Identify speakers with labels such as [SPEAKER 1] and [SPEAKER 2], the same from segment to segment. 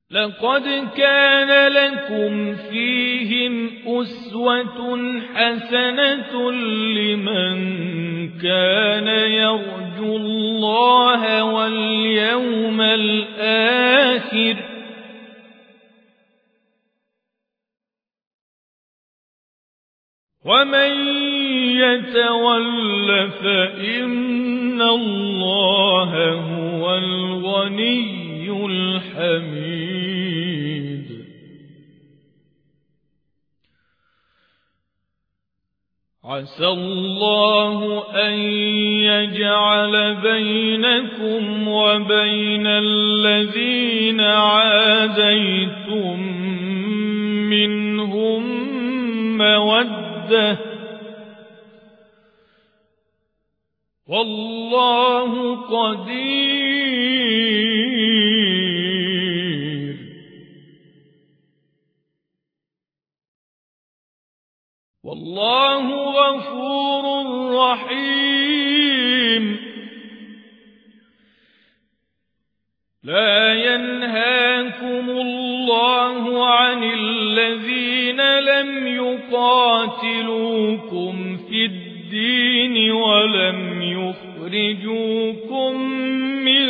[SPEAKER 1] لقد كان لكم فيهم أسوة حسنة لمن كان يرجو الله واليوم الآخر ومن يتول فإن الله هو الغني الحميد عسى الله أن يجعل بينكم وبين الذين عاديتم منهم مودة والله قدير والله غفور رحيم لا ينهاكم الله عن الذين لم يقاتلوكم في الدين ولم يخرجوكم من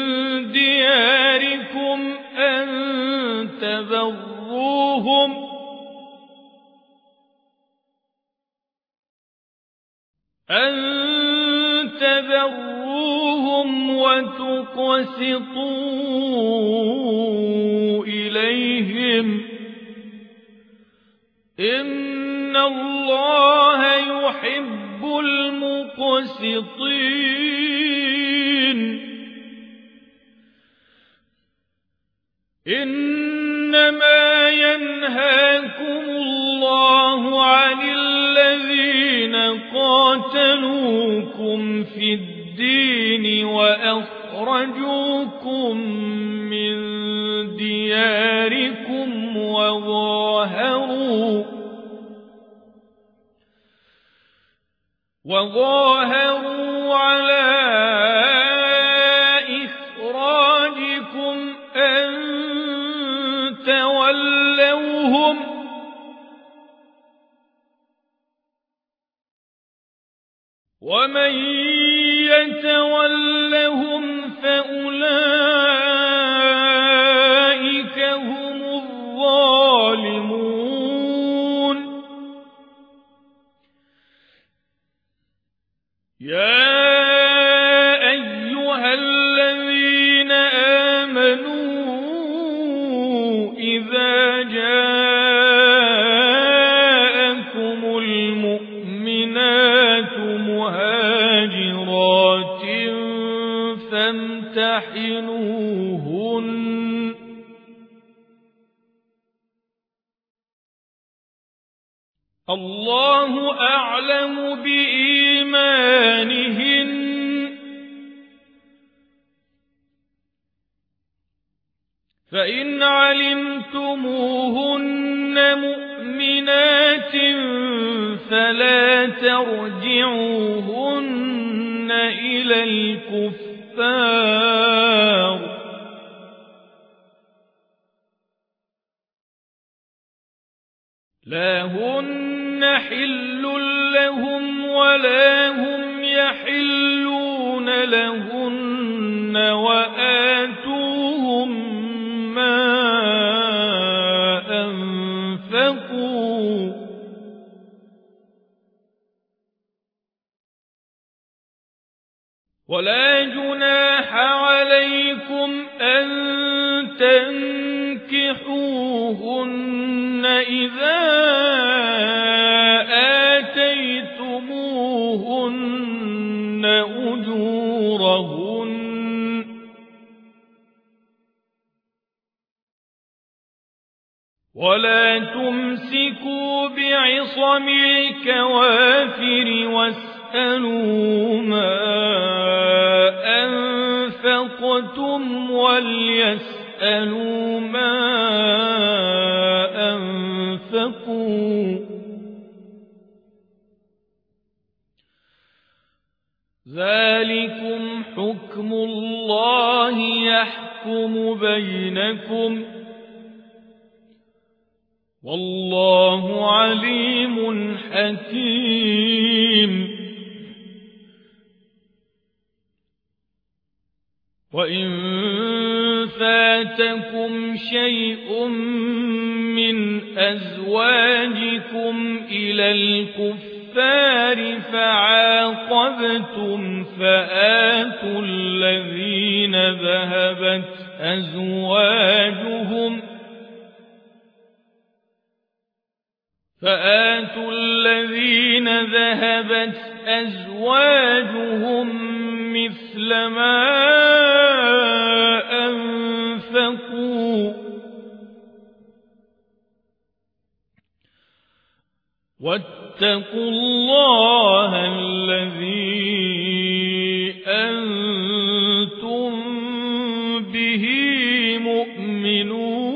[SPEAKER 1] دياركم أن تبروهم وتقسطوا إليهم إن الله يحب المقسطين إنما ينهاكم الله عن الذين قاتلوكم في الدين وأخرجوكم من دياركم وظاهروا على إخراجكم أن تولوهم ومن يتولهم فأولئك هم الظالمون يا أيها الذين آمنوا إذا جاءكم المؤمنات مهاجرات فامتحنوهن الله أعلم بإيمانهن فإن علمتموهن مؤمنات فلا ترجعوهن إلى الكفار لا هن حل لهم ولا هم يحلون لهن وآتوهم ما أنفقوا ولا جناح عليكم أن تنكحوهن إذا آتيتموهن أجورهن ولا تمسكوا بعصم الكوافر واسألوا ما أنفقتم وليسألوا ما أنفقوا ذلكم حكم الله يحكم بينكم والله عليم حكيم وإن فاتكم شيء من أزواجكم إلى الكفار فعاقبتم فآتوا الذين ذهبت أزواجهم مثل ما أنفقوا واتقوا الله الذي أنتم به مؤمنون